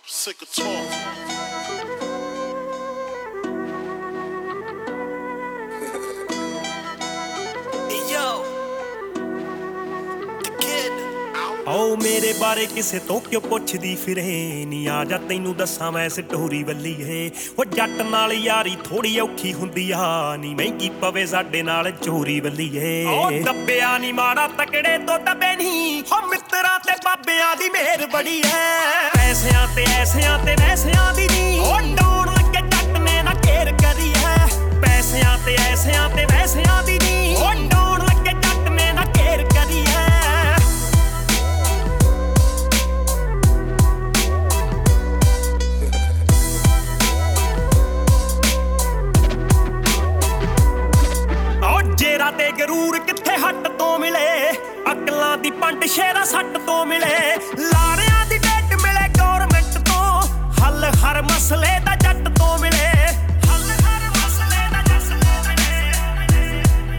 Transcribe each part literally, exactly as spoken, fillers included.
Sick of talk. ਓ ਮੇਰੇ ਬਾਰੇ ਕਿਸੇ ਤੋਂ ਕਿਉਂ ਪੁੱਛਦੀ ਫਿਰੇ ਨੀ ਆ ਜਾ ਤੈਨੂੰ ਦੱਸਾਂ ਮੈਂ ਸਟੋਰੀ ਵੱਲੀਏ ਓ ਜੱਟ ਨਾਲ ਯਾਰੀ ਥੋੜੀ ਔਖੀ ਹੁੰਦੀ ਆ ਨੀ ਮਹਿੰਗੀ ਪਵੇ ਸਾਡੇ ਨਾਲ ਚੋਰੀ ਵੱਲੀਏ ਓ ਦੱਬਿਆ ਨੀ ਮਾੜਾ ਤਕੜੇ ਤੋਂ ਦੱਬੇ ਨੀ ਓ ਮਿੱਤਰਾਂ ਤੇ ਬਾਬਿਆਂ ਦੀ ਮਿਹਰ ਬੜੀ ਐ ਪੈਸਿਆਂ ਤੇ ਐਸਿਆਂ ਤੇ ਵੈਸਿਆਂ ਦੀ ਨੀ ਓ ਡਾਉਣ ਲੱਗੇ ਜੱਟ ਨੇ ਨਾ ਘੇਰ ਕਰੀ ਐ ਪੈਸਿਆਂ ਤੇ ਐਸਿਆਂ ਤੇ ਵੈਸਿਆਂ ਦੀ ਨੀ ਓ ਡਾਉਣ ਲੱਗੇ ਜੱਟ ਨੇ ਨਾ ਘੇਰ ਕਰੀ ਐ ਤੇ ਗਰੂਰ ਕਿੱਥੇ ਹੱਟ ਤੋਂ ਮਿਲੇ ਅਕਲਾਂ ਦੀ ਪੰਡ ਸ਼ੇਰਾ ਸੱਟ ਤੋਂ ਮਿਲੇ ਲਾਰਿਆਂ ਦੀ ਡੇਟ ਮਿਲੇ ਗੌਰਮੈਂਟ ਤੋਂ ਹੱਲ ਹਰ ਮਸਲੇ ਦਾ ਜੱਟ ਤੋਂ ਮਿਲੇ ਹੱਲ ਹਰ ਮਸਲੇ ਦਾ ਜੱਟ ਤੋਂ ਮਿਲੇ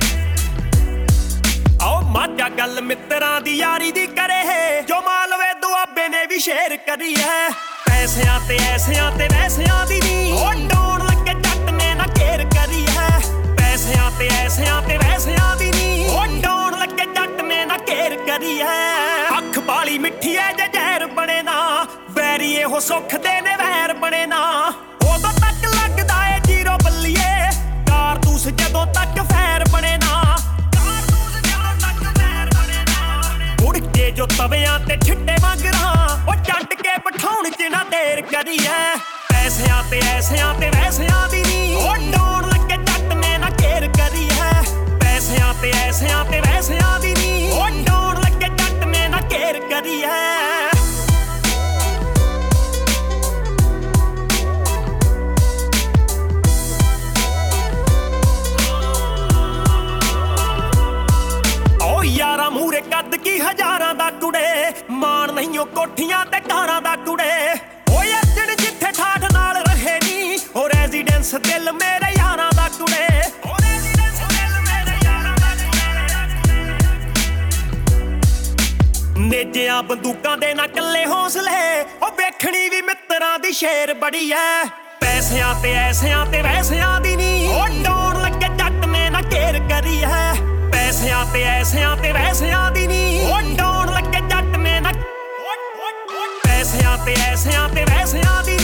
ਆਓ ਮਾਝਾ ਗੱਲ ਮਿੱਤਰਾਂ ਦੀ ਯਾਰੀ ਦੀ ਕਰੇ ਜੋ ਮਾਲਵੇ ਦੁਆਬੇ ਨੇ ਵੀ ਸ਼ੇਰ ਕਰੀ ਹੈ ਪੈਸਿਆਂ ਤੇ ਐਸਿਆਂ ਤੇ ਵੈਸਿਆਂ ਦੀ ਨੀ ਉਹ ਡਾਉਣ ਲੱਗੇ ਜੱਟ ਨੇ ਨਾ ਘੇਰ ਕਰੀ ਹੈ ਪੈਸਿਆਂ ਤੇ ਐਸਿਆਂ ਤੇ ਵੈਸਿਆਂ ਦੀ ਨੀ ਉਹ ਡਾਉਣ ਲੱਗੇ ਜੱਟ ਨੇ ਨਾ ਘੇਰ ਕਰੀ ਐ ਅੱਖ ਬਾਲੀ ਮਿੱਠੀ ਐ ਜੇ ਜ਼ਹਿਰ ਬਣੇ ਨਾ ਵੈਰੀ ਇਹੋ ਸੁੱਖ ਦੇ ਨੇ ਵੈਰ ਬਣੇ ਨਾ ਉਦੋਂ ਤੱਕ ਲੱਗਦਾ ਏ ਜੀਰੋ ਬੱਲੀਏ ਕਾਰਤੂਸ ਜਦੋਂ ਤੱਕ ਫੈਰ ਬਣੇ ਨਾ ਕਾਰਤੂਸ ਜਦੋਂ ਤੱਕ ਫੈਰ ਬਣੇ ਨਾ ਉੜ ਕੇ ਜੋ ਤਵਿਆਂ ਤੇ ਛਿੱਟੇ ਮੰਗਰਾਂ ਉਹ ਚੱਟ ਕੇ ਬਿਠਾਉਣ ਚ ਨਾ ਦੇਰ ਕਰੀ ਐ ਪੈਸਿਆਂ ਤੇ ਐਸਿਆਂ ਤੇ ਵੈਸਿਆਂ ਦੀ ਨੀ ਉਹ ਡਾਉਣ ਲੱਗੇ ਜੱਟ ਨੇ ਨਾ ਘੇਰ ਕਰੀ ਹੈ ਪੈਸਿਆਂ ਤੇ ਐਸਿਆਂ ਤੇ ਵੈਸਿਆਂ ਦੀ ਨੀ ਉਹ ਡਾਉਣ ਲੱਗੇ ਜੱਟ ਨੇ ਨਾ ਘੇਰ ਕਰੀ ਹੈ ਓ ਯਾਰਾਂ ਮੂਰੇ ਕੱਦ ਕੀ ਹਜ਼ਾਰਾਂ ਦਾ ਕੁੜੇ ਮਾਣ ਨਹੀਂ ਉਹ ਕੋਠੀਆਂ ਤੇ ਕਾਰਾਂ ਦਾ ਕੁੜੇ ਓਏ ਅਰਜਨ ਜਿੱਥੇ ਠਾਠ ਨਾਲ ਰਹੇ ਨੀ ਓ ਰੈਜ਼ੀਡੈਂਸ ਦਿਲ ਮੇਰੇ ਯਾਰਾਂ ਦਾ ਕੁੜੇ ਓ ਰੈਜ਼ੀਡੈਂਸ ਦਿਲ ਮੇਰੇ ਯਾਰਾਂ ਦਾ ਕੁੜੇ ਨੇਜਿਆਂ ਬੰਦੂਕਾਂ ਦੇ ਨਾ ਕੱਲੇ ਹੌਸਲੇ ਓ ਵੇਖਣੀ ਵੀ ਮਿੱਤਰਾਂ ਦੀ ਸ਼ੇਰ ਬੜੀ ਐ ਪੈਸਿਆਂ ਤੇ ਐਸਿਆਂ ਤੇ ਵੈਸਿਆਂ ਦੀ ਨੀ ਓ ਡਾਉਣ ਲੱਗੇ ਜੱਟ ਨੇ ਨਾ ਘੇਰ ਕਰੀ ਹੈ ਪੈਸਿਆਂ ਤੇ ਐਸਿਆਂ ਤੇ ਵੈਸਿਆਂ ਦੀ ਨੀ ਓ ਡਾਉਣ ਲੱਗੇ ਜੱਟ ਨੇ ਨਾ ਪੈਸਿਆਂ ਤੇ ਐਸਿਆਂ ਤੇ ਵੈਸਿਆਂ ਦੀ